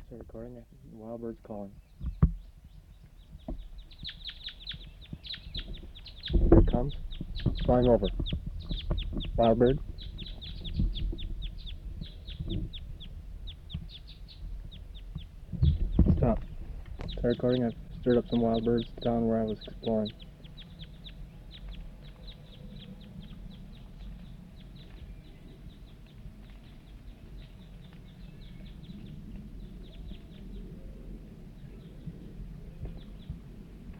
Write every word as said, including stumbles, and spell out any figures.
Start recording it. Wild bird's calling. Here it comes. Flying over. Wild bird. Stop. Start recording. I've stirred up some wild birds down where I was exploring.